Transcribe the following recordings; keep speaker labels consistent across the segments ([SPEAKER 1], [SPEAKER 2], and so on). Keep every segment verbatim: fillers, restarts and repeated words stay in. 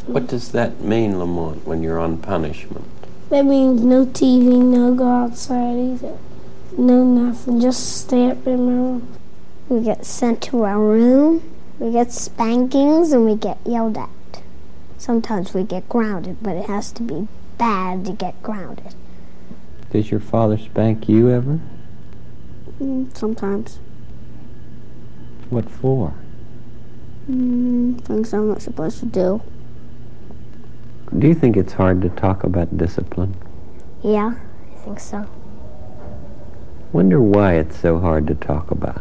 [SPEAKER 1] What does that mean, Lamont, when you're on punishment?
[SPEAKER 2] That means no T V, no go outside either. No nothing, just stay up in my room.
[SPEAKER 3] We get sent to our room, we get spankings, and we get yelled at. Sometimes we get grounded, but it has to be bad to get grounded.
[SPEAKER 1] Does your father spank you ever?
[SPEAKER 2] Mm, sometimes.
[SPEAKER 1] What for?
[SPEAKER 2] Mm, things I'm not supposed to do.
[SPEAKER 1] Do you think it's hard to talk about discipline?
[SPEAKER 3] Yeah, I think so.
[SPEAKER 1] Wonder why it's so hard to talk about.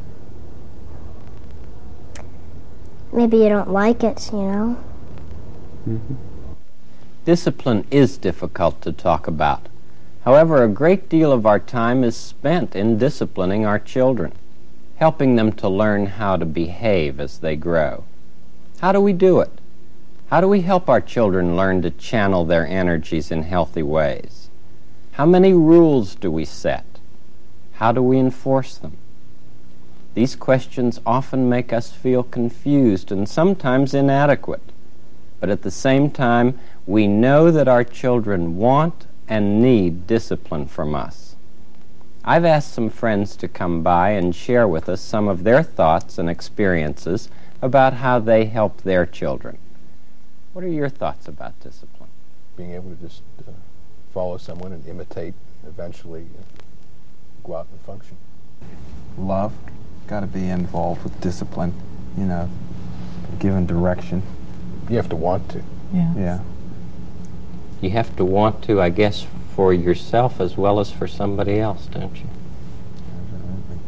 [SPEAKER 3] Maybe you don't like it, you know?
[SPEAKER 1] Mm-hmm. Discipline is difficult to talk about. However, a great deal of our time is spent in disciplining our children, helping them to learn how to behave as they grow. How do we do it? How do we help our children learn to channel their energies in healthy ways? How many rules do we set? How do we enforce them? These questions often make us feel confused and sometimes inadequate. But at the same time, we know that our children want and need discipline from us. I've asked some friends to come by and share with us some of their thoughts and experiences about how they help their children. What are your thoughts about discipline?
[SPEAKER 4] Being able to just uh, follow someone and imitate, eventually uh, go out and function.
[SPEAKER 5] Love, got to be involved with discipline, you know, given direction.
[SPEAKER 4] You have to want to.
[SPEAKER 5] Yeah. Yeah.
[SPEAKER 1] You have to want to, I guess, for yourself as well as for somebody else, don't you?
[SPEAKER 5] Absolutely.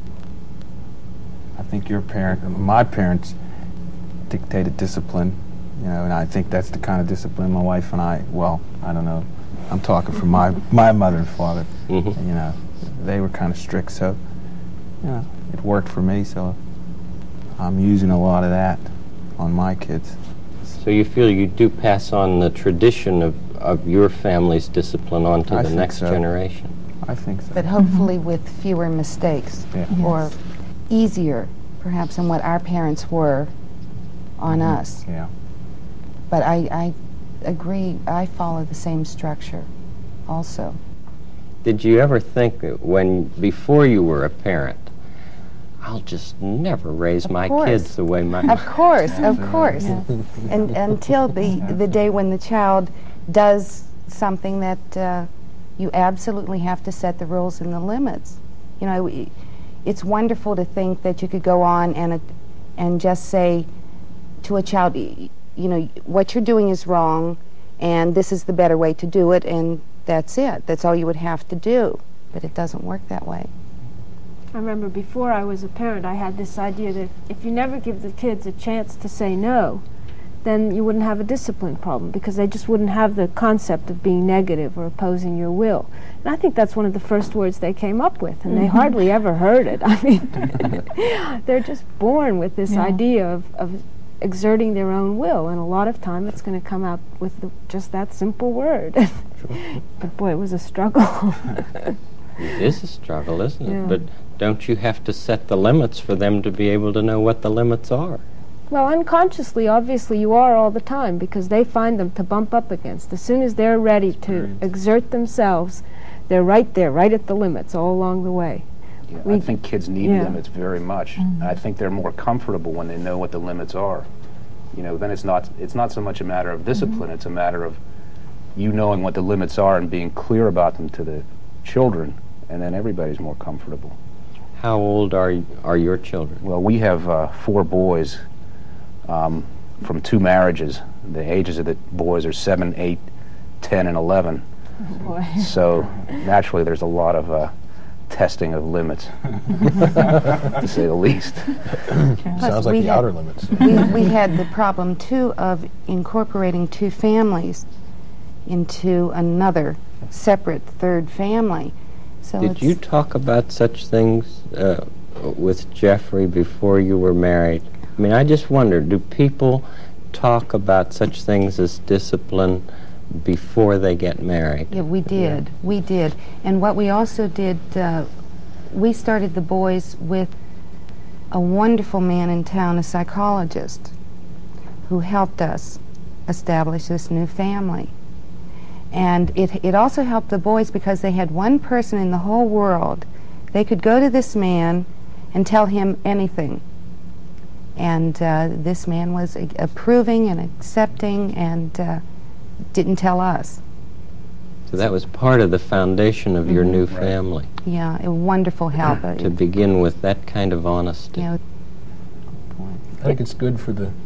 [SPEAKER 5] I think your parent, my parents dictated discipline, you know, and I think that's the kind of discipline my wife and I, well, I don't know, I'm talking for my, my mother and father,
[SPEAKER 1] mm-hmm.
[SPEAKER 5] and, you know, they were kind of strict, so, you know, it worked for me, so I'm using a lot of that on my kids.
[SPEAKER 1] So you feel you do pass on the tradition of, of your family's discipline on to
[SPEAKER 5] I
[SPEAKER 1] the
[SPEAKER 5] think
[SPEAKER 1] next
[SPEAKER 5] so.
[SPEAKER 1] generation?
[SPEAKER 5] I think so.
[SPEAKER 6] But hopefully mm-hmm. with fewer mistakes,
[SPEAKER 5] yeah.
[SPEAKER 6] or
[SPEAKER 5] yes.
[SPEAKER 6] easier, perhaps, than what our parents were on
[SPEAKER 5] mm-hmm.
[SPEAKER 6] us.
[SPEAKER 5] Yeah.
[SPEAKER 6] But I, I agree, I follow the same structure also.
[SPEAKER 1] Did you ever think that when, before you were a parent, I'll just never raise
[SPEAKER 6] of
[SPEAKER 1] my
[SPEAKER 6] course.
[SPEAKER 1] kids the way my...
[SPEAKER 6] Of course, of course. Yes. And until the, the day when the child does something that uh, you absolutely have to set the rules and the limits. You know, it's wonderful to think that you could go on and, uh, and just say to a child, you know, what you're doing is wrong, and this is the better way to do it, and that's it. That's all you would have to do. But it doesn't work that way.
[SPEAKER 7] I remember before I was a parent, I had this idea that if you never give the kids a chance to say no, then you wouldn't have a discipline problem, because they just wouldn't have the concept of being negative or opposing your will. And I think that's one of the first words they came up with, and mm-hmm. they hardly ever heard it. I mean, they're just born with this yeah. idea of, of exerting their own will, and a lot of time it's going to come out with the, just that simple word. Sure. But boy, it was a struggle.
[SPEAKER 1] It is a struggle, isn't it?
[SPEAKER 7] Yeah.
[SPEAKER 1] But don't you have to set the limits for them to be able to know what the limits are?
[SPEAKER 7] Well, unconsciously, obviously, you are all the time, because they find them to bump up against. As soon as they're ready to exert themselves, they're right there, right at the limits, all along the way.
[SPEAKER 8] Yeah,
[SPEAKER 7] we,
[SPEAKER 8] I think kids need
[SPEAKER 7] yeah.
[SPEAKER 8] limits very much.
[SPEAKER 7] Mm-hmm.
[SPEAKER 8] I think they're more comfortable when they know what the limits are. You know, then it's not it's not so much a matter of discipline, mm-hmm. it's a matter of you knowing what the limits are and being clear about them to the children, and then everybody's more comfortable.
[SPEAKER 1] How old are are your children?
[SPEAKER 8] Well, we have uh, four boys um, from two marriages. The ages of the boys are seven, eight, ten, and eleven.
[SPEAKER 7] Oh boy.
[SPEAKER 8] So naturally, there's a lot of uh, testing of limits, to say the least.
[SPEAKER 4] Sounds like the
[SPEAKER 6] had,
[SPEAKER 4] outer limits.
[SPEAKER 6] we, we had the problem, too, of incorporating two families into another separate third family. So
[SPEAKER 1] Did you talk about such things uh, with Jeffrey before you were married? I mean, I just wonder, do people talk about such things as discipline before they get married?
[SPEAKER 6] Yeah, we did. Yeah. We did. And what we also did, uh, we started the boys with a wonderful man in town, a psychologist, who helped us establish this new family. And it, it also helped the boys because they had one person in the whole world. They could go to this man and tell him anything. And uh, this man was uh, approving and accepting and uh, didn't tell us.
[SPEAKER 1] So that was part of the foundation of mm-hmm. your new family.
[SPEAKER 6] Yeah, a wonderful help.
[SPEAKER 1] To begin with that kind of honesty.
[SPEAKER 6] You know,
[SPEAKER 4] I think it's good for the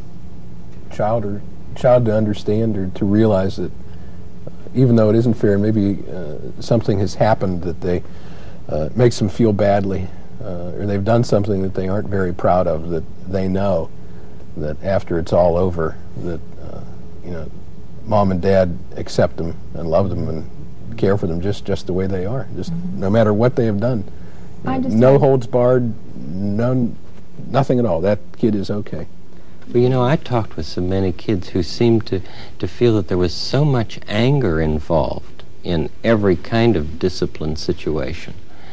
[SPEAKER 4] child or child to understand or to realize that uh, even though it isn't fair, maybe uh, something has happened that they uh, makes them feel badly, uh, or they've done something that they aren't very proud of. That they know that after it's all over, that uh, you know, mom and dad accept them and love them and care for them just just the way they are, just mm-hmm. no matter what they have done. You know, no holds barred, none. Nothing at all. That kid is okay.
[SPEAKER 1] Well, you know, I talked with so many kids who seemed to, to feel that there was so much anger involved in every kind of discipline situation.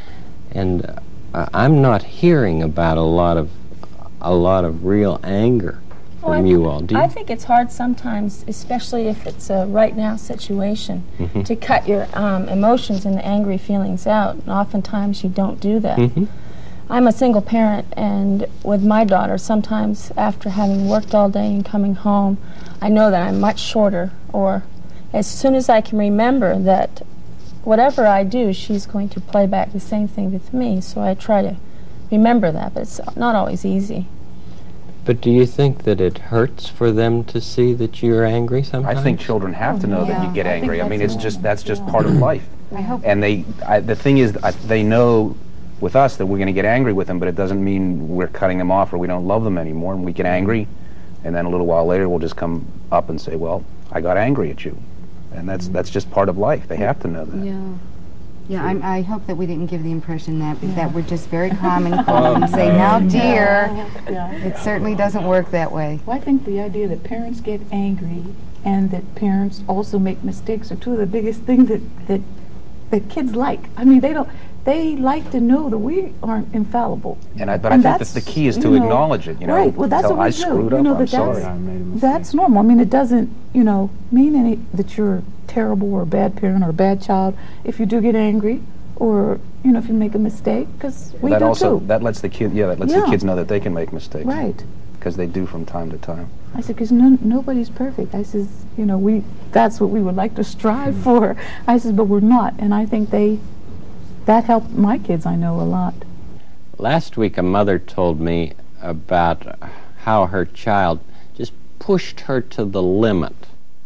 [SPEAKER 1] And uh, I'm not hearing about a lot of a lot of real anger
[SPEAKER 9] well,
[SPEAKER 1] from
[SPEAKER 9] I
[SPEAKER 1] you all. Do you?
[SPEAKER 9] I think it's hard sometimes, especially if it's a right now situation, mm-hmm. to cut your um, emotions and the angry feelings out. And oftentimes you don't do that. Mm-hmm. I'm a single parent, and with my daughter, sometimes after having worked all day and coming home, I know that I'm much shorter, or as soon as I can remember that whatever I do, she's going to play back the same thing with me, so I try to remember that, but it's not always easy.
[SPEAKER 1] But do you think that it hurts for them to see that you're angry sometimes?
[SPEAKER 8] I think children have to know
[SPEAKER 6] yeah.
[SPEAKER 8] that you get
[SPEAKER 6] I
[SPEAKER 8] angry. I mean, it's just that's just
[SPEAKER 6] yeah.
[SPEAKER 8] part of life.
[SPEAKER 6] I hope.
[SPEAKER 8] And they, I, the thing is, I, they know with us that we're going to get angry with them, but it doesn't mean we're cutting them off or we don't love them anymore. And we get angry, and then a little while later we'll just come up and say, well, I got angry at you. And that's that's just part of life. They have to know that.
[SPEAKER 6] Yeah. Yeah, I'm, I hope that we didn't give the impression that yeah. that we're just very calm and calm and say, now dear,
[SPEAKER 10] yeah. Yeah.
[SPEAKER 6] it certainly doesn't work that way.
[SPEAKER 10] Well, I think the idea that parents get angry and that parents also make mistakes are two of the biggest things that, that, that kids like. I mean, they don't, they like to know that we aren't infallible.
[SPEAKER 8] And I, but
[SPEAKER 10] and
[SPEAKER 8] I think that the key is to
[SPEAKER 10] you know,
[SPEAKER 8] acknowledge it, you know.
[SPEAKER 10] Right, well that's what we
[SPEAKER 8] I
[SPEAKER 10] do.
[SPEAKER 8] screwed
[SPEAKER 10] you
[SPEAKER 8] up,
[SPEAKER 10] know,
[SPEAKER 8] I'm
[SPEAKER 10] that
[SPEAKER 8] sorry.
[SPEAKER 10] that's,
[SPEAKER 5] I made a mistake.
[SPEAKER 10] That's normal. I mean, it doesn't, you know, mean any that you're terrible or a bad parent or a bad child if you do get angry, or you know, if you make a mistake, because we
[SPEAKER 8] that
[SPEAKER 10] do
[SPEAKER 8] also
[SPEAKER 10] too.
[SPEAKER 8] that lets the kid yeah that lets
[SPEAKER 10] yeah.
[SPEAKER 8] the kids know that they can make mistakes,
[SPEAKER 10] right?
[SPEAKER 8] Because they do from time to time.
[SPEAKER 10] I said, because no, nobody's perfect. I says, you know, we that's what we would like to strive for. I says, but we're not, and I think they that helped my kids. I know a lot.
[SPEAKER 1] Last week, a mother told me about how her child just pushed her to the limit.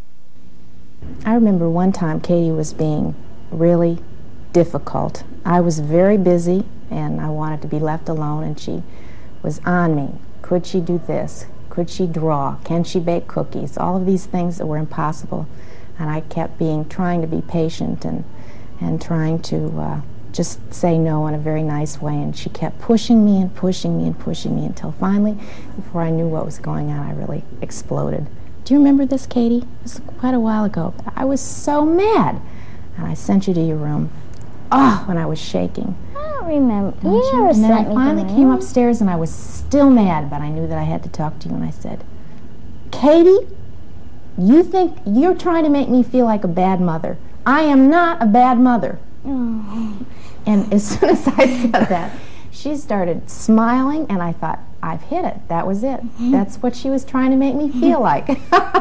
[SPEAKER 11] I remember one time Katie was being really difficult. I was very busy and I wanted to be left alone, and she was on me. Could she do this? Could she draw? Can she bake cookies? All of these things that were impossible. And I kept being, trying to be patient and, and trying to uh, just say no in a very nice way, and she kept pushing me and pushing me and pushing me until finally, before I knew what was going on, I really exploded. Do you remember this, Katie? This was quite a while ago. But I was so mad. And I sent you to your room. Oh, when I was shaking.
[SPEAKER 3] I don't remember.
[SPEAKER 11] Don't
[SPEAKER 3] You
[SPEAKER 11] you?
[SPEAKER 3] never
[SPEAKER 11] And then
[SPEAKER 3] sent
[SPEAKER 11] I
[SPEAKER 3] me
[SPEAKER 11] finally
[SPEAKER 3] to my
[SPEAKER 11] came
[SPEAKER 3] room.
[SPEAKER 11] upstairs and I was still mad, but I knew that I had to talk to you, and I said, Katie, you think you're trying to make me feel like a bad mother. I am not a bad mother.
[SPEAKER 3] Oh.
[SPEAKER 11] And as soon as I said that, she started smiling, and I thought, I've hit it. That was it. That's what she was trying to make me feel like.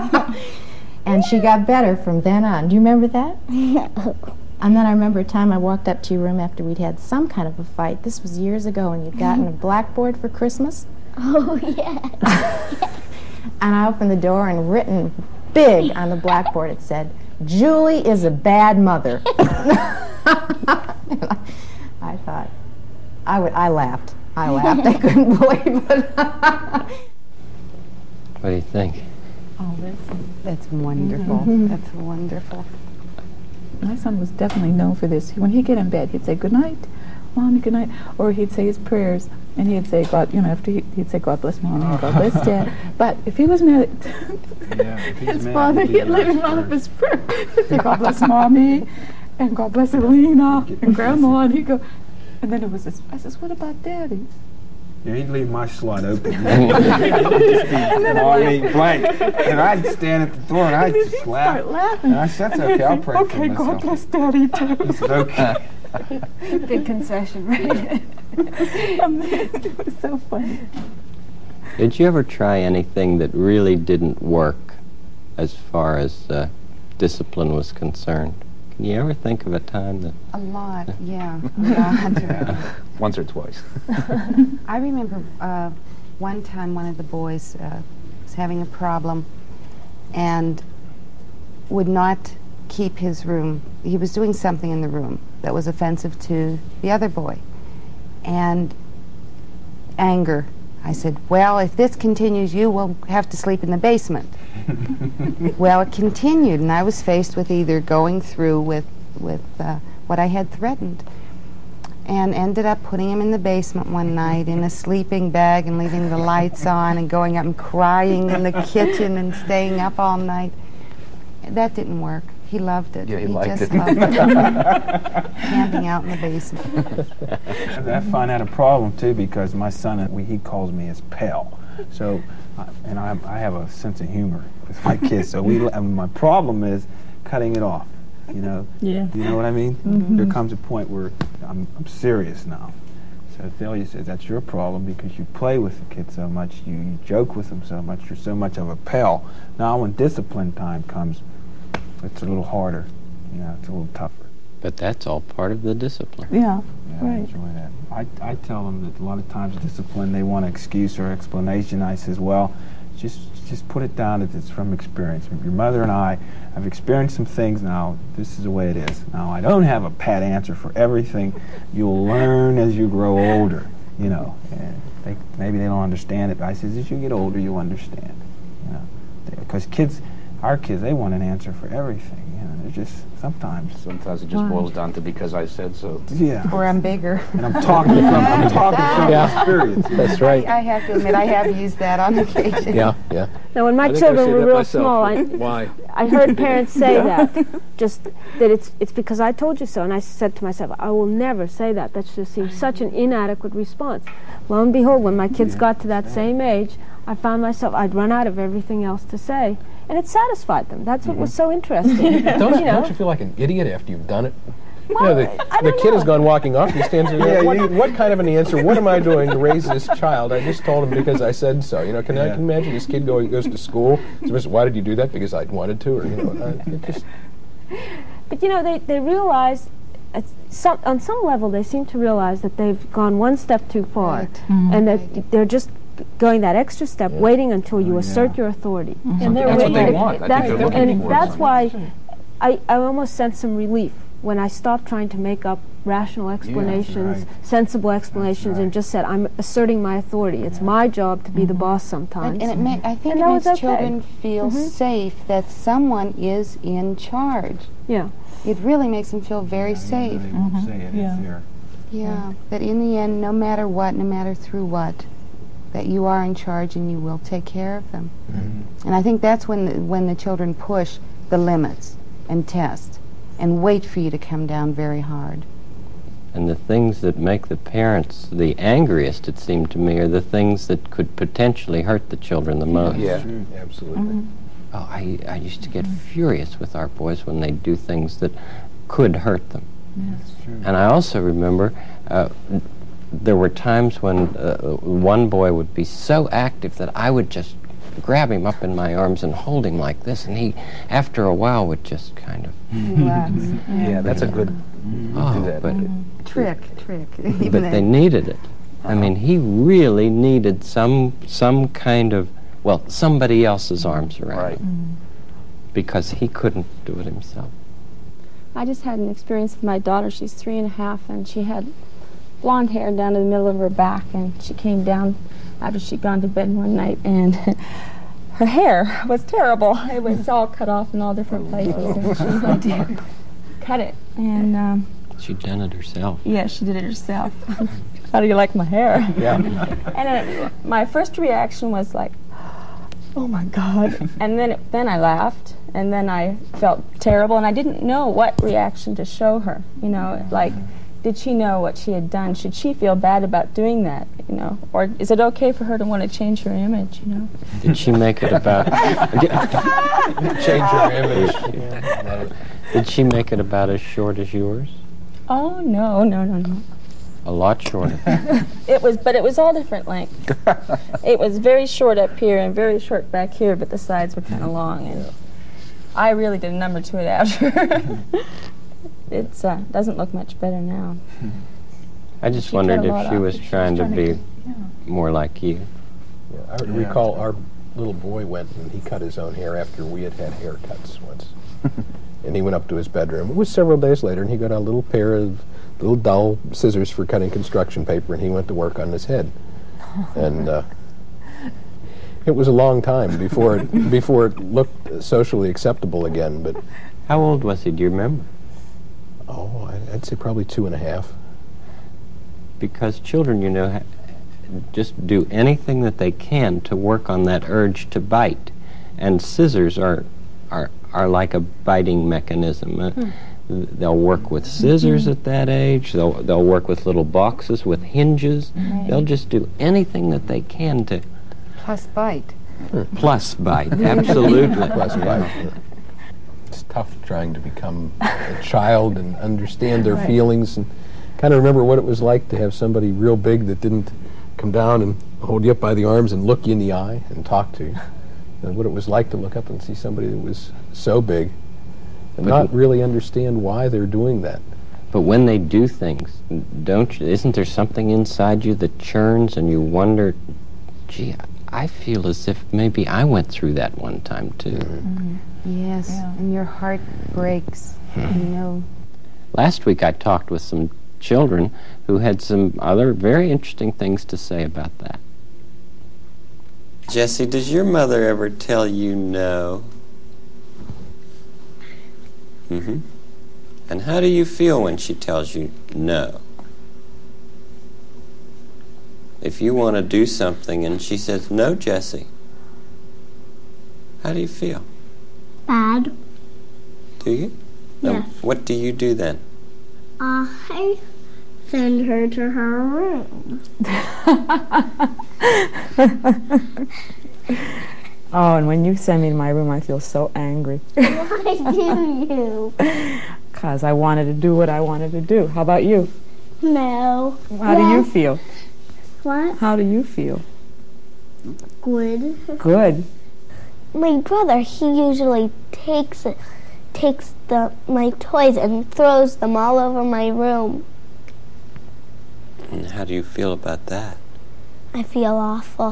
[SPEAKER 11] And she got better from then on. Do you remember that?
[SPEAKER 3] No.
[SPEAKER 11] And then I remember a time I walked up to your room after we'd had some kind of a fight. This was years ago, and you'd gotten a blackboard for Christmas.
[SPEAKER 3] Oh, yeah.
[SPEAKER 11] And I opened the door, and written big on the blackboard it said, Julie is a bad mother. I, I thought, I, would, I laughed. I laughed. I couldn't believe it.
[SPEAKER 1] What do you think?
[SPEAKER 6] Oh, that's, that's wonderful.
[SPEAKER 10] Mm-hmm.
[SPEAKER 6] That's wonderful.
[SPEAKER 10] My son was definitely known for this. When he'd get in bed, he'd say, good night, Mommy, good night. Or he'd say his prayers, and he'd say, God, you know, after he, he'd say, God bless Mommy, and God bless Dad. But if he was mad at
[SPEAKER 5] Yeah, if he's
[SPEAKER 10] his
[SPEAKER 5] mad,
[SPEAKER 10] father,
[SPEAKER 5] he'd be
[SPEAKER 10] he'd let him
[SPEAKER 5] nice
[SPEAKER 10] out of
[SPEAKER 5] first.
[SPEAKER 10] his prayer. He'd say, God bless Mommy, and God bless Alina, and Grandma, and he'd go, and then it was this, I says, what about Daddy?
[SPEAKER 5] Yeah, he'd leave my slot open. He'd just be on me blank. And I'd stand at the door and I'd just laugh.
[SPEAKER 10] Start laughing.
[SPEAKER 5] And I said, that's okay, I'll pray
[SPEAKER 10] Okay,
[SPEAKER 5] for myself.
[SPEAKER 10] God bless Daddy too.
[SPEAKER 5] He said, okay.
[SPEAKER 7] Big concession, right?
[SPEAKER 10] It was so funny.
[SPEAKER 1] Did you ever try anything that really didn't work as far as uh, discipline was concerned? Can you ever think of a time that...
[SPEAKER 6] A lot, yeah. A lot.
[SPEAKER 8] Yeah. Once or twice.
[SPEAKER 6] I remember uh, one time one of the boys uh, was having a problem and would not keep his room. He was doing something in the room that was offensive to the other boy. And anger. I said, well, if this continues, you will have to sleep in the basement. Well, it continued, and I was faced with either going through with, with uh, what I had threatened, and ended up putting him in the basement one night in a sleeping bag and leaving the lights on and going up and crying in the kitchen and staying up all night. That didn't work. He loved it.
[SPEAKER 8] Yeah, he,
[SPEAKER 6] he
[SPEAKER 8] liked
[SPEAKER 6] just
[SPEAKER 8] it.
[SPEAKER 6] loved it. Camping out in the basement.
[SPEAKER 5] I find that a problem too, because my son, uh, he calls me his pal. So, uh, and I, I have a sense of humor with my kids. So we, I mean, my problem is cutting it off. You know.
[SPEAKER 10] Yeah.
[SPEAKER 5] You know what I mean?
[SPEAKER 10] Mm-hmm.
[SPEAKER 5] There comes a point where I'm, I'm serious now. So Thalia says that's your problem because you play with the kids so much, you, you joke with them so much, you're so much of a pal. Now when discipline time comes, it's a little harder. You know, it's a little tougher.
[SPEAKER 1] But that's all part of the discipline.
[SPEAKER 10] Yeah,
[SPEAKER 5] Yeah, I
[SPEAKER 10] right.
[SPEAKER 5] enjoy that. I, I tell them that a lot of times discipline, they want an excuse or explanation. I says, well, just just put it down that it's from experience. Your mother and I have experienced some things now. This is the way it is. Now, I don't have a pat answer for everything. You'll learn as you grow older, you know. And they, maybe they don't understand it, but I says, as you get older, you'll understand, you know. Because kids, our kids, they want an answer for everything. You know, they're just, sometimes.
[SPEAKER 8] Sometimes it just boils down to because I said so.
[SPEAKER 5] Yeah.
[SPEAKER 6] Or I'm bigger.
[SPEAKER 5] And I'm talking from, I'm talking from
[SPEAKER 4] Yeah.
[SPEAKER 5] experience.
[SPEAKER 4] That's right.
[SPEAKER 6] I, I have to admit, I have used that on occasion.
[SPEAKER 4] Yeah, yeah.
[SPEAKER 7] Now, when my
[SPEAKER 12] I think I
[SPEAKER 7] children
[SPEAKER 12] say
[SPEAKER 7] were
[SPEAKER 12] that
[SPEAKER 7] real
[SPEAKER 12] myself.
[SPEAKER 7] small, I,
[SPEAKER 12] Why?
[SPEAKER 7] I heard parents say that, just that it's it's because I told you so, and I said to myself, I will never say that. That just seems such an inadequate response. Lo and behold, when my kids got to that same age, I found myself, I'd run out of everything else to say, and it satisfied them. That's what was so interesting.
[SPEAKER 4] Don't,
[SPEAKER 7] you know?
[SPEAKER 4] don't you feel like an idiot after you've done it?
[SPEAKER 7] Well,
[SPEAKER 4] you know, the,
[SPEAKER 7] I
[SPEAKER 4] the
[SPEAKER 7] don't
[SPEAKER 4] kid
[SPEAKER 7] know.
[SPEAKER 4] has gone walking off, he stands there,
[SPEAKER 5] Yeah,
[SPEAKER 4] what,
[SPEAKER 5] you-
[SPEAKER 4] what kind of an answer, what am I doing to raise this child? I just told him because I said so. You know, can I
[SPEAKER 5] Yeah.
[SPEAKER 4] can imagine this kid go, goes to school, says, why did you do that? Because I wanted to, or, you know, I, it just...
[SPEAKER 7] But you know, they, they realize, at some, on some level, they seem to realize that they've gone one step too far,
[SPEAKER 6] Right.
[SPEAKER 7] and that they're just going that extra step,
[SPEAKER 4] Yeah.
[SPEAKER 7] waiting until you
[SPEAKER 5] Oh,
[SPEAKER 7] assert
[SPEAKER 5] yeah.
[SPEAKER 7] your authority.
[SPEAKER 10] And they're
[SPEAKER 8] That's what they
[SPEAKER 10] waiting.
[SPEAKER 8] want. I think
[SPEAKER 7] That's-
[SPEAKER 8] they're looking
[SPEAKER 7] and
[SPEAKER 8] for
[SPEAKER 7] that's
[SPEAKER 8] it.
[SPEAKER 7] why I, I almost sense some relief when I stopped trying to make up rational explanations,
[SPEAKER 5] right.
[SPEAKER 7] sensible explanations,
[SPEAKER 5] right.
[SPEAKER 7] and just said, I'm asserting my authority. It's my job to be the boss sometimes.
[SPEAKER 6] And, and it ma- I think
[SPEAKER 7] And
[SPEAKER 6] it
[SPEAKER 7] that
[SPEAKER 6] makes
[SPEAKER 7] was okay.
[SPEAKER 6] children feel
[SPEAKER 7] Mhm.
[SPEAKER 6] safe that someone is in charge.
[SPEAKER 7] yeah.
[SPEAKER 6] It really makes them feel very safe.
[SPEAKER 5] They won't
[SPEAKER 10] Mhm.
[SPEAKER 5] say it.
[SPEAKER 10] Yeah.
[SPEAKER 5] It's there.
[SPEAKER 6] Yeah, that in the end, no matter what, no matter through what, that you are in charge and you will take care of them.
[SPEAKER 5] Mm-hmm.
[SPEAKER 6] And I think that's when the, when the children push the limits and test and wait for you to come down very hard.
[SPEAKER 1] And the things that make the parents the angriest, it seemed to me, are the things that could potentially hurt the children the most.
[SPEAKER 8] Yeah.
[SPEAKER 5] True.
[SPEAKER 4] Absolutely.
[SPEAKER 1] Oh, I, I used to get furious with our boys when they do things that could hurt them.
[SPEAKER 5] That's true.
[SPEAKER 1] And I also remember uh, there were times when uh, one boy would be so active that I would just grab him up in my arms and hold him like this, and he, after a while, would just kind of,
[SPEAKER 6] Relax.
[SPEAKER 8] Yeah, that's a good.
[SPEAKER 1] oh,
[SPEAKER 8] do that.
[SPEAKER 1] but,
[SPEAKER 6] Trick, trick. Even
[SPEAKER 1] but they
[SPEAKER 6] then.
[SPEAKER 1] needed it. I mean, he really needed some some kind of, well, somebody else's arms around
[SPEAKER 8] Right.
[SPEAKER 1] him, because he couldn't do it himself.
[SPEAKER 9] I just had an experience with my daughter. She's three and a half, and she had blonde hair down to the middle of her back, and she came down after she'd gone to bed one night, and her hair was terrible. It was all cut off in all different places, and she had to cut it. And um,
[SPEAKER 1] She done it herself.
[SPEAKER 9] yeah, she did it herself. How do you like my hair?
[SPEAKER 4] Yeah.
[SPEAKER 9] And uh, my first reaction was like, oh my God. And then it, then I laughed, and then I felt terrible, and I didn't know what reaction to show her. You know, like, did she know what she had done? Should she feel bad about doing that? you know? Or is it okay for her to want to change her image, you know?
[SPEAKER 1] Did she make it about...
[SPEAKER 4] Change her image. Yeah.
[SPEAKER 1] Did she make it about as short as yours?
[SPEAKER 9] Oh, no, no, no, no.
[SPEAKER 1] A lot shorter.
[SPEAKER 9] It was, but it was all different lengths. It was very short up here and very short back here, but the sides were kind of long, and I really did a number to it after. It uh, doesn't look much better now.
[SPEAKER 1] I just
[SPEAKER 9] She
[SPEAKER 1] wondered
[SPEAKER 9] cut a lot
[SPEAKER 1] if she
[SPEAKER 9] off.
[SPEAKER 1] was trying to
[SPEAKER 10] trying to
[SPEAKER 1] be
[SPEAKER 10] get- yeah.
[SPEAKER 1] more like you.
[SPEAKER 4] Yeah, I recall our little boy went and he cut his own hair after we had had haircuts once. And he went up to his bedroom. It was several days later, and he got a little pair of little dull scissors for cutting construction paper, and he went to work on his head. And uh, it was a long time before it, before it looked socially acceptable again. But
[SPEAKER 1] How old was he? Do you remember?
[SPEAKER 4] oh, I- I'd say probably two and a half.
[SPEAKER 1] Because children, you know, ha- just do anything that they can to work on that urge to bite. And scissors are are are like a biting mechanism. Uh,
[SPEAKER 9] Hmm.
[SPEAKER 1] They'll work with scissors at that age. They'll they'll work with little boxes with hinges. They'll just do anything that they can to
[SPEAKER 6] Plus bite.
[SPEAKER 1] plus bite. Absolutely.
[SPEAKER 4] Plus bite. It's tough trying to become a child and understand their
[SPEAKER 10] Right.
[SPEAKER 4] feelings and kind of remember what it was like to have somebody real big that didn't come down and hold you up by the arms and look you in the eye and talk to you. And what it was like to look up and see somebody that was so big and
[SPEAKER 1] But
[SPEAKER 4] not
[SPEAKER 1] w-
[SPEAKER 4] really understand why they're doing that.
[SPEAKER 1] But when they do things, don't you, isn't there something inside you that churns and you wonder, gee, I feel as if maybe I went through that one time too.
[SPEAKER 6] Yes,
[SPEAKER 10] Yeah.
[SPEAKER 6] and your heart breaks. You know.
[SPEAKER 1] Last week I talked with some children who had some other very interesting things to say about that. Jesse, does your mother ever tell you no? Mm-hmm. And how do you feel when she tells you no? If you want to do something and she says, no, Jesse, how do you feel?
[SPEAKER 2] Bad.
[SPEAKER 1] Do you? No.
[SPEAKER 2] Yes.
[SPEAKER 1] What do you do then?
[SPEAKER 2] I send her to her room.
[SPEAKER 12] Oh, and when you send me to my room, I feel so angry
[SPEAKER 2] Why do you?
[SPEAKER 12] because I wanted to do what I wanted to do. How about you?
[SPEAKER 2] No.
[SPEAKER 12] How do you feel?
[SPEAKER 2] What?
[SPEAKER 12] How do you feel?
[SPEAKER 2] Good.
[SPEAKER 12] Good.
[SPEAKER 3] My brother, he usually takes it, takes the my toys and throws them all over my room.
[SPEAKER 1] And how do you feel about that?
[SPEAKER 3] I feel awful.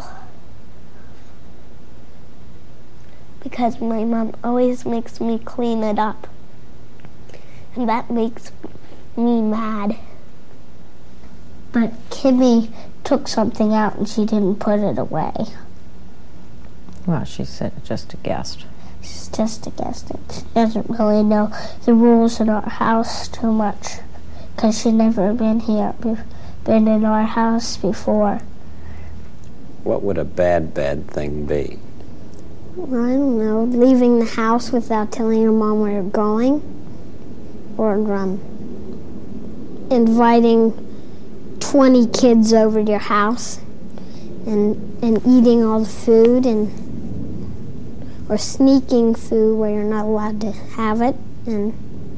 [SPEAKER 3] Because my mom always makes me clean it up. And that makes me mad. But Kimmy took something out and she didn't put it away.
[SPEAKER 11] Well, she said just a guest.
[SPEAKER 3] She's just a guest. She doesn't really know the rules in our house too much. Because she's never been here, be- been in our house before.
[SPEAKER 1] What would a bad, bad thing be?
[SPEAKER 3] I don't know, leaving the house without telling your mom where you're going, or um, inviting twenty kids over to your house and and eating all the food, and or sneaking food where you're not allowed to have it, and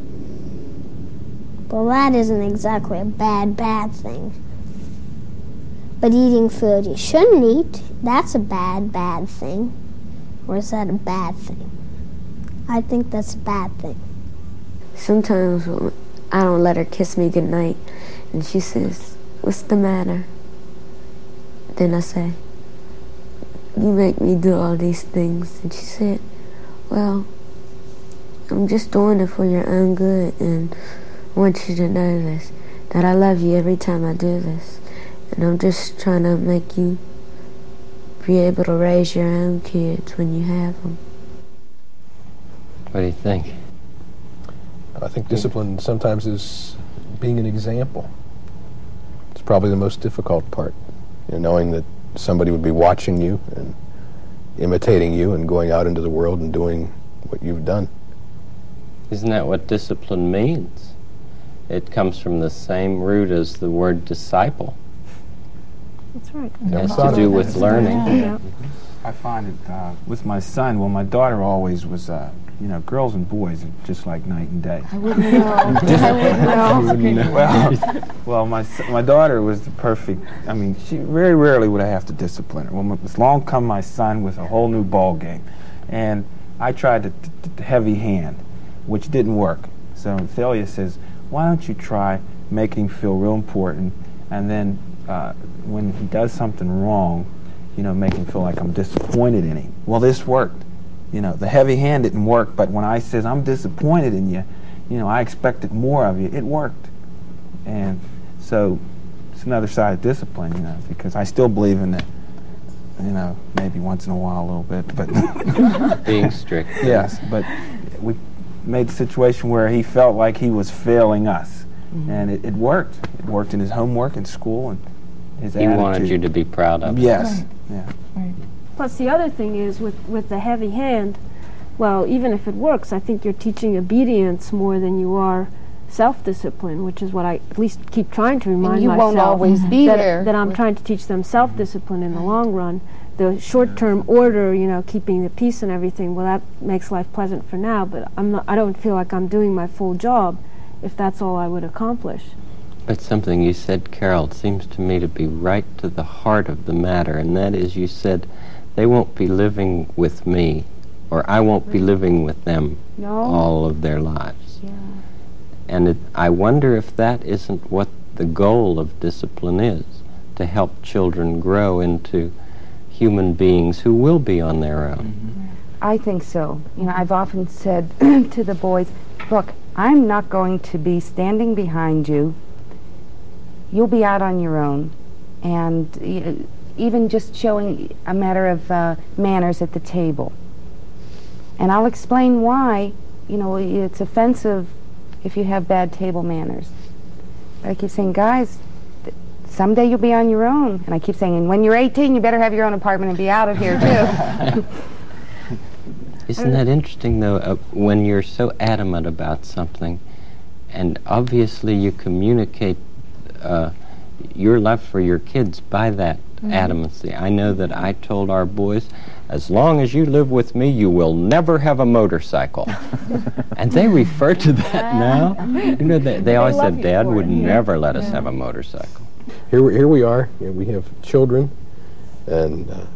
[SPEAKER 3] well, that isn't exactly a bad bad thing. But eating food you shouldn't eat, that's a bad bad thing. Or is that a bad thing? I think that's a bad thing.
[SPEAKER 13] Sometimes I don't let her kiss me goodnight, and she says, "What's the matter?" Then I say, "You make me do all these things." And she said, "Well, I'm just doing it for your own good, and I want you to know this, that I love you every time I do this, and I'm just trying to make you be able to raise your own kids when you have them."
[SPEAKER 1] What do you think?
[SPEAKER 4] I think discipline sometimes is being an example. It's probably the most difficult part, you know, knowing that somebody would be watching you and imitating you and going out into the world and doing what you've done.
[SPEAKER 1] Isn't that what discipline means? It comes from the same root as the word disciple.
[SPEAKER 7] That's right.
[SPEAKER 1] It has to do with learning.
[SPEAKER 7] Yeah.
[SPEAKER 5] I find it uh, with my son, well, my daughter always was, uh, you know, girls and boys are just like night and day.
[SPEAKER 6] I wouldn't know. I wouldn't know.
[SPEAKER 5] Well, well, my s- my daughter was the perfect. I mean, she very rarely would I have to discipline her. Well, my, along come my son with a whole new ball game, and I tried the, the, the heavy hand, which didn't work. So Thalia says, "Why don't you try making him feel real important, and then uh, when he does something wrong, you know, make him feel like I'm disappointed in him." Well, this worked. You know, the heavy hand didn't work, but when I says I'm disappointed in you, you know, I expected more of you, it worked. And so it's another side of discipline, you know, because I still believe in it, you know, maybe once in a while a little bit, but
[SPEAKER 1] being strict.
[SPEAKER 5] Yes, but we made a situation where he felt like he was failing us, mm-hmm. and it, it worked. It worked in his homework in school and his
[SPEAKER 1] he
[SPEAKER 5] attitude.
[SPEAKER 1] wanted you to be proud of him.
[SPEAKER 5] Yes.
[SPEAKER 10] Right.
[SPEAKER 5] Yeah.
[SPEAKER 10] Right.
[SPEAKER 7] Plus, the other thing is with, with the heavy hand, well, even if it works, I think you're teaching obedience more than you are self-discipline, which is what I at least keep trying to remind
[SPEAKER 6] And you
[SPEAKER 7] myself.
[SPEAKER 6] won't always be
[SPEAKER 7] that,
[SPEAKER 6] there.
[SPEAKER 7] That I'm trying to teach them self-discipline in the long run. The short-term order, you know, keeping the peace and everything, well, that makes life pleasant for now, but I'm not, I don't feel like I'm doing my full job if that's all I would accomplish.
[SPEAKER 1] But something you said, Carol, seems to me to be right to the heart of the matter, and that is you said, they won't be living with me, or I won't be living with them
[SPEAKER 7] no.
[SPEAKER 1] all of their lives.
[SPEAKER 7] Yeah.
[SPEAKER 1] And it, I wonder if that isn't what the goal of discipline is, to help children grow into human beings who will be on their own.
[SPEAKER 6] Mm-hmm. I think so. You know, I've often said to the boys, look, I'm not going to be standing behind you. You'll be out on your own. And uh, even just showing a matter of uh, manners at the table. And I'll explain why, you know, it's offensive if you have bad table manners. But I keep saying, guys, th- someday you'll be on your own. And I keep saying, and when you're eighteen, you better have your own apartment and be out of here, too.
[SPEAKER 1] Isn't that interesting, though, uh, when you're so adamant about something, and obviously you communicate uh, your love for your kids by that mm-hmm. adamancy. I know that I told our boys, as long as you live with me, you will never have a motorcycle. And they refer to that now. You know, they, they always said, Dad would never let us yeah. have a motorcycle.
[SPEAKER 4] Here, we, here we are. You know, we have children, and uh,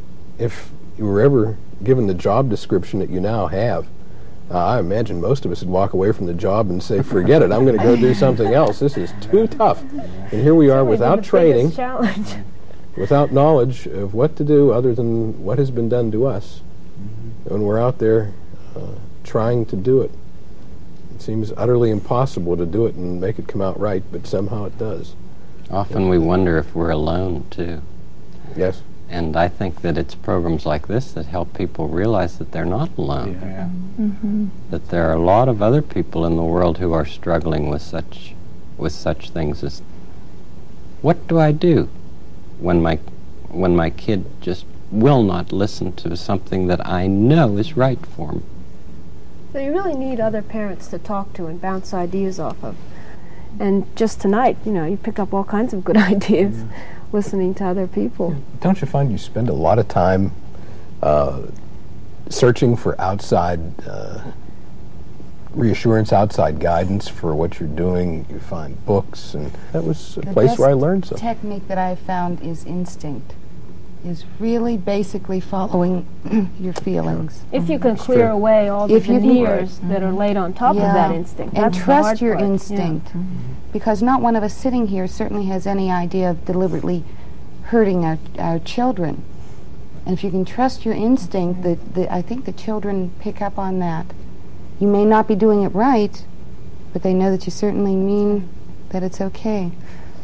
[SPEAKER 4] if you were ever given the job description that you now have, uh, I imagine most of us would walk away from the job and say, forget it, I'm going to go do something else. This is too tough. And here we are without training, without knowledge of what to do other than what has been done to us. Mm-hmm. And we're out there uh, trying to do it. It seems utterly impossible to do it and make it come out right, but somehow it does.
[SPEAKER 1] Often we wonder if we're alone, too.
[SPEAKER 4] Yes.
[SPEAKER 1] And I think that it's programs like this that help people realize that they're not alone.
[SPEAKER 5] Yeah.
[SPEAKER 10] Mm-hmm.
[SPEAKER 1] That there are a lot of other people in the world who are struggling with such with such things as, what do I do when my when my kid just will not listen to something that I know is right for him?
[SPEAKER 7] So you really need other parents to talk to and bounce ideas off of. And just tonight, you know, you pick up all kinds of good ideas mm-hmm. listening to other people.
[SPEAKER 4] Don't you find you spend a lot of time uh, searching for outside uh, reassurance, outside guidance for what you're doing? You find books, and that was a
[SPEAKER 6] the
[SPEAKER 4] place where I
[SPEAKER 6] best
[SPEAKER 4] learned something.
[SPEAKER 6] Technique that I've found is instinct, is really basically following your feelings.
[SPEAKER 7] If you can clear
[SPEAKER 4] true.
[SPEAKER 7] away all the
[SPEAKER 6] If you can-
[SPEAKER 7] veneers
[SPEAKER 6] Right.
[SPEAKER 7] that are laid on top
[SPEAKER 6] Yeah.
[SPEAKER 7] of that instinct.
[SPEAKER 6] And
[SPEAKER 7] That's the
[SPEAKER 6] trust
[SPEAKER 7] hard
[SPEAKER 6] your
[SPEAKER 7] part.
[SPEAKER 6] instinct.
[SPEAKER 7] Yeah.
[SPEAKER 6] Because not one of us sitting here certainly has any idea of deliberately hurting our, our children. And if you can trust your instinct, the, the, I think the children pick up on that. You may not be doing it right, but they know that you certainly mean that it's okay.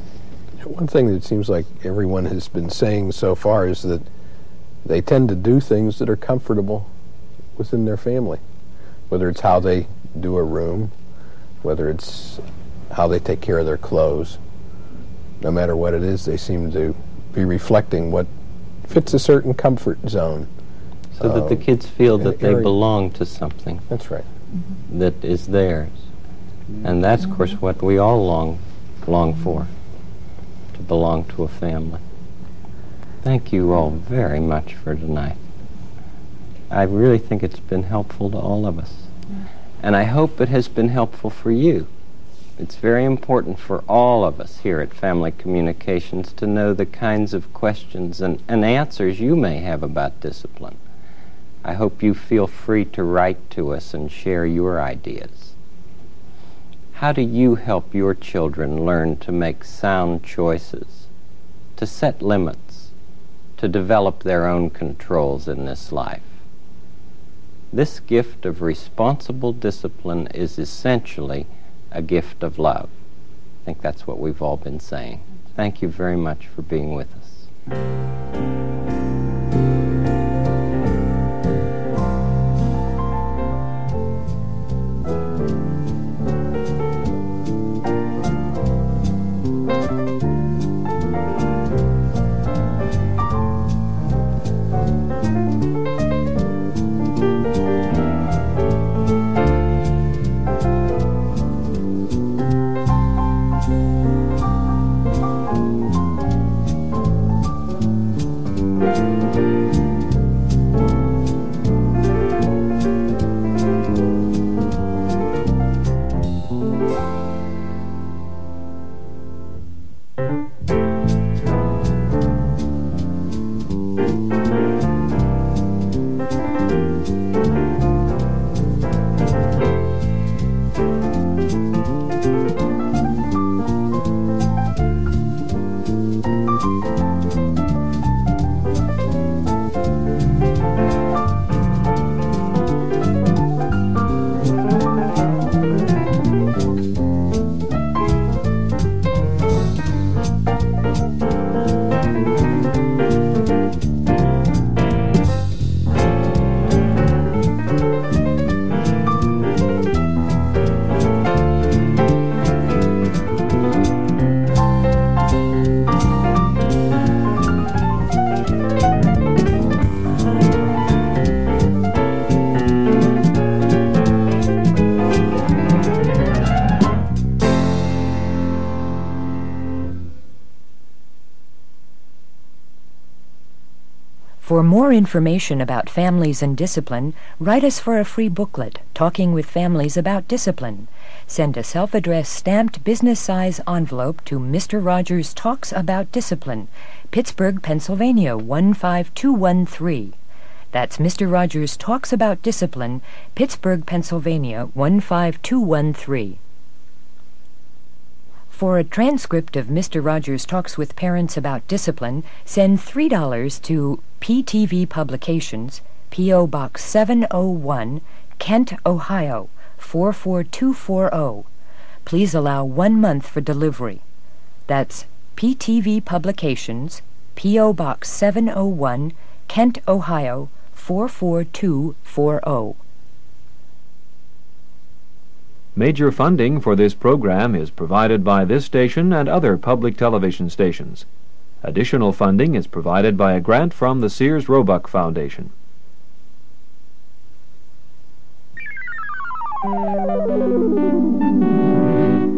[SPEAKER 4] One thing that it seems like everyone has been saying so far is that they tend to do things that are comfortable within their family, whether it's how they do a room, whether it's how they take care of their clothes. No matter what it is, they seem to be reflecting what fits a certain comfort zone.
[SPEAKER 1] So that the kids feel that they
[SPEAKER 4] area.
[SPEAKER 1] belong to something.
[SPEAKER 4] That's right.
[SPEAKER 1] Mm-hmm. That is theirs. And that's, of course, what we all long long for, to belong to a family. Thank you all very much for tonight. I really think it's been helpful to all of us. And I hope it has been helpful for you. It's very important for all of us here at Family Communications to know the kinds of questions and, and answers you may have about discipline. I hope you feel free to write to us and share your ideas. How do you help your children learn to make sound choices, to set limits, to develop their own controls in this life? This gift of responsible discipline is essentially a gift of love. I think that's what we've all been saying. Thank you very much for being with us.
[SPEAKER 14] For more information about families and discipline, write us for a free booklet, Talking with Families About Discipline. Send a self-addressed stamped business-size envelope to Mister Rogers Talks About Discipline, Pittsburgh, Pennsylvania, one five two one three. That's Mister Rogers Talks About Discipline, Pittsburgh, Pennsylvania, one five two one three. For a transcript of Mister Rogers Talks with Parents About Discipline, send three dollars to P T V Publications, P O Box seven oh one, Kent, Ohio, four four two four zero. Please allow one month for delivery. That's P T V Publications, P O Box seven oh one, Kent, Ohio, four four two four zero.
[SPEAKER 15] Major funding for this program is provided by this station and other public television stations. Additional funding is provided by a grant from the Sears Roebuck Foundation.
[SPEAKER 16] Thank you.